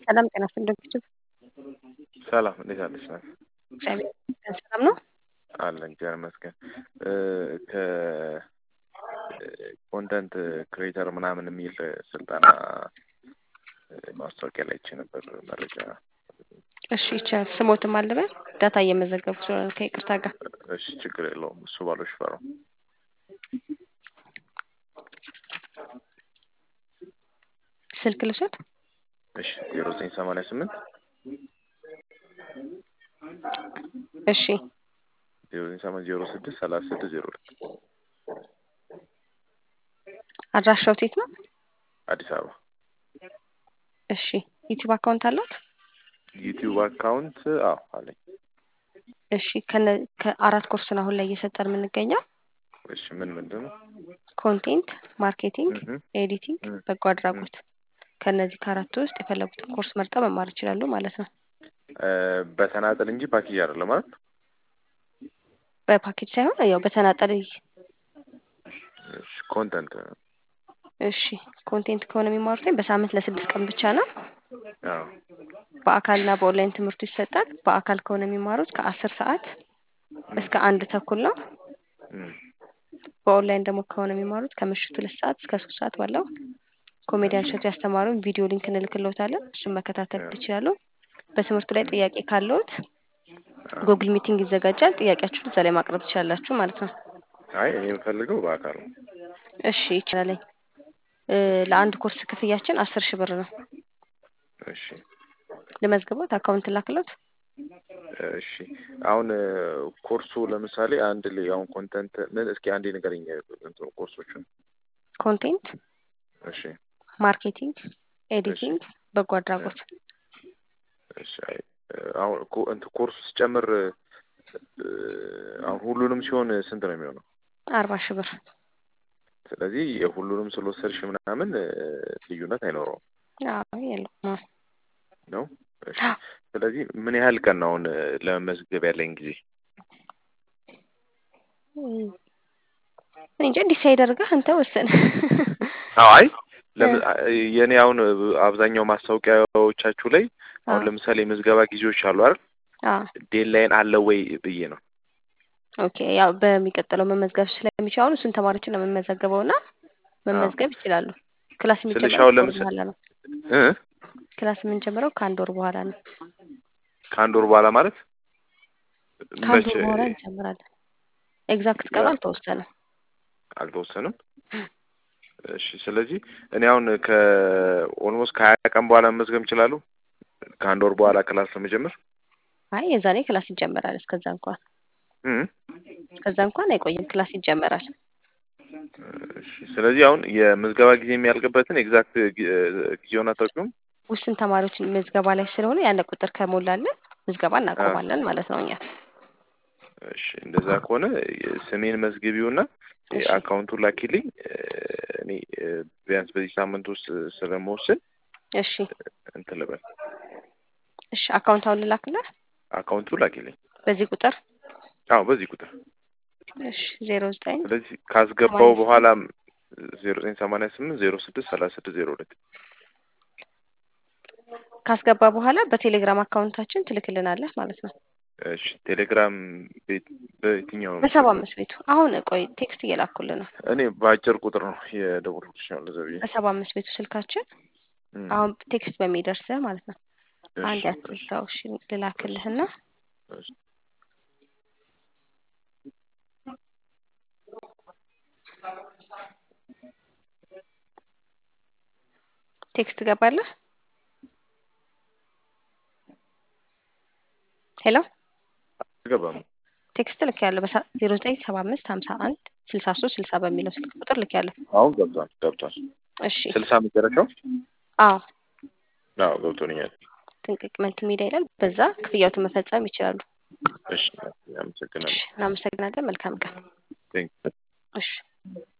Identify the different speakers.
Speaker 1: ሰላም ጤና ይስጥልኝ።
Speaker 2: ሰላም እንዴት አለሽ?
Speaker 1: እግዚአብሔር ይመስገን ሰላም ነው።
Speaker 2: አለን እግዚአብሔር ይመስገን። ከኮንተንት ክሬተር ምናምን የሚል ስልጠና ማስታወቂያ ላይ አይቼ ነበር መረጃ።
Speaker 1: እሺ ይቻላል። ስሞትም አለበት ዳታ እየመዘገብኩ ስለሆነ ከይቅርታ ጋር
Speaker 2: እሺ ችግር የለውም። እሱ ባሎሽ ፈራው።
Speaker 1: ስልክ ልውሰድ።
Speaker 2: እሺ 0988
Speaker 1: እሺ
Speaker 2: 0906 3602
Speaker 1: አድራሻው የት ነው?
Speaker 2: አዲስ አበባ።
Speaker 1: እሺ ዩቲዩብ አካውንት አላት?
Speaker 2: ዩቲዩብ አካውንት አለኝ።
Speaker 1: እሺ ከአራት ኮርስ ነው አሁን ላይ እየሰጠን የምንገኘው።
Speaker 2: እሺ ምንድን ነው?
Speaker 1: ኮንቴንት ማርኬቲንግ፣ ኤዲቲንግ፣ በጎ አድራጎት። ከነዚህ ከአራቱ ውስጥ የፈለጉትን ኮርስ መርጠው መማር ይችላሉ ማለት ነው።
Speaker 2: በተናጠል እንጂ ፓኬጅ አይደለም ማለት ነው።
Speaker 1: በፓኬጅ ሳይሆን ያው በተናጠል።
Speaker 2: ኮንተንት
Speaker 1: እሺ ኮንቴንት ከሆነ የሚማሩት በሳምንት ለ6 ቀን ብቻ ነው።
Speaker 2: አዎ
Speaker 1: በአካልና በኦንላይን ትምህርቱ ይሰጣል። በአካል ከሆነ የሚማሩት ከ10 ሰዓት እስከ 1 ተኩል ነው። በኦንላይን ደግሞ ከሆነ የሚማሩት ከምሽቱ 2 ሰዓት እስከ 3 ሰዓት ባለው ኮሜዲያን ሸቱ ያስተማሩን ቪዲዮ ሊንክ እንልክልዎታለን። እሱን መከታተል ይችላሉ። በትምህርቱ ላይ ጥያቄ ካለዎት ጉግል ሚቲንግ ይዘጋጃል። ጥያቄያችሁን እዛ ላይ ማቅረብ ትችላላችሁ ማለት ነው።
Speaker 2: አይ እኔ የምፈልገው በአካል ነው።
Speaker 1: እሺ ይችላል። ለአንድ ኮርስ ክፍያችን 10,000 ብር ነው።
Speaker 2: እሺ
Speaker 1: ለመዝገቦት አካውንት ላክሎት።
Speaker 2: እሺ አሁን ኮርሱ ለምሳሌ አንድ ላይ አሁን ኮንተንት ምን እስኪ አንዴ ንገረኝ እንትኑ ኮርሶቹን።
Speaker 1: ኮንቴንት፣
Speaker 2: እሺ
Speaker 1: ማርኬቲንግ፣ ኤዲቲንግ፣ በጎ አድራጎት።
Speaker 2: እሺ አሁን ኮርሱ ሲጨምር አሁን ሁሉንም ሲሆን ስንት ነው የሚሆነው?
Speaker 1: 40,000 ብር።
Speaker 2: ስለዚህ የሁሉንም ስለወሰድሽ ምናምን ልዩነት አይኖረውም?
Speaker 1: አዎ የለውም
Speaker 2: ነው። እሺ ስለዚህ ምን ያህል ቀን ነው አሁን ለመመዝገብ ያለኝ ጊዜ?
Speaker 1: እንጂ ዲሳይድ አድርገህ አንተ ወሰን።
Speaker 2: አይ የኔ አሁን አብዛኛው ማስታወቂያዎቻችሁ ላይ አሁን ለምሳሌ የምዝገባ ጊዜዎች አሉ አይደል? ዴድላይን አለ ወይ ብዬ ነው።
Speaker 1: ኦኬ ያው በሚቀጥለው መመዝገብ ስለሚችል አሁን እሱን ተማሪዎችን ነው የምንመዘገበውና መመዝገብ ይችላሉ። ክላስ የሚጀምረው በኋላ ነው። ክላስ የምንጀምረው ከአንድ ወር በኋላ ነው።
Speaker 2: ከአንድ ወር በኋላ ማለት
Speaker 1: ከአንድ ወር በኋላ እንጀምራለን። ኤግዛክት ቀን
Speaker 2: አልተወሰነም። እሺ ስለዚህ እኔ አሁን ከኦልሞስት ከ20 ቀን በኋላ መመዝገብ እችላለሁ? ከአንድ ወር በኋላ ክላስ ለመጀመር?
Speaker 1: አይ የዛኔ ክላስ ይጀምራል። እስከዛ እንኳን አይቆይም፣ ክላስ ይጀምራል።
Speaker 2: እሺ ስለዚህ አሁን የምዝገባ ጊዜ የሚያልቅበትን ኤግዛክት ጊዜውን አታውቂውም?
Speaker 1: ውስን ተማሪዎች ምዝገባ ላይ ስለሆነ ያን ቁጥር ከሞላለን ምዝገባ እናቆማለን ማለት ነው እኛ።
Speaker 2: እሺ እንደዛ ከሆነ ስሜን መዝግቢውና አካውንቱን ላኪልኝ። እኔ ቢያንስ በዚህ ሳምንት ውስጥ ስለመወስን
Speaker 1: እሺ
Speaker 2: እንትን ልበል።
Speaker 1: እሺ አካውንቱን ልላክልህ?
Speaker 2: አካውንቱን ላኪልኝ
Speaker 1: በዚህ ቁጥር?
Speaker 2: አዎ በዚህ ቁጥር።
Speaker 1: እሺ 09
Speaker 2: ስለዚህ ካስገባው በኋላ 0988 06 3602
Speaker 1: ካስገባ በኋላ በቴሌግራም አካውንታችን ትልክልናለህ ማለት ነው።
Speaker 2: እሺ ቴሌግራም በየትኛው?
Speaker 1: በ75 ቤቱ አሁን ቆይ ቴክስት እየላኩልህ ነው።
Speaker 2: እኔ በአጭር ቁጥር ነው የደወልኩልሽ ነው ለዘብዬ።
Speaker 1: በ75 ቤቱ ስልካችን አሁን ቴክስት በሚደርስህ ማለት ነው። አንድ ያትዝጋው። እሺ ልላክልህና ቴክስት ገባለህ? ሄሎ
Speaker 2: ገባም።
Speaker 1: ቴክስት ልክ ያለው በ0975 51 63 60 በሚለው ስልክ ቁጥር ልክ ያለው።
Speaker 2: አሁን ገብቷል።
Speaker 1: እሺ
Speaker 2: 60 መጨረሻው?
Speaker 1: አዎ
Speaker 2: ገብቶኛል።
Speaker 1: ጥንቅቅ መልቲሚዲያ ይላል። በዛ ክፍያውን መፈጸም ይችላሉ።
Speaker 2: እሺ አመሰግናለሁ።
Speaker 1: እናመሰግናለን። መልካም ቀን።
Speaker 2: እሺ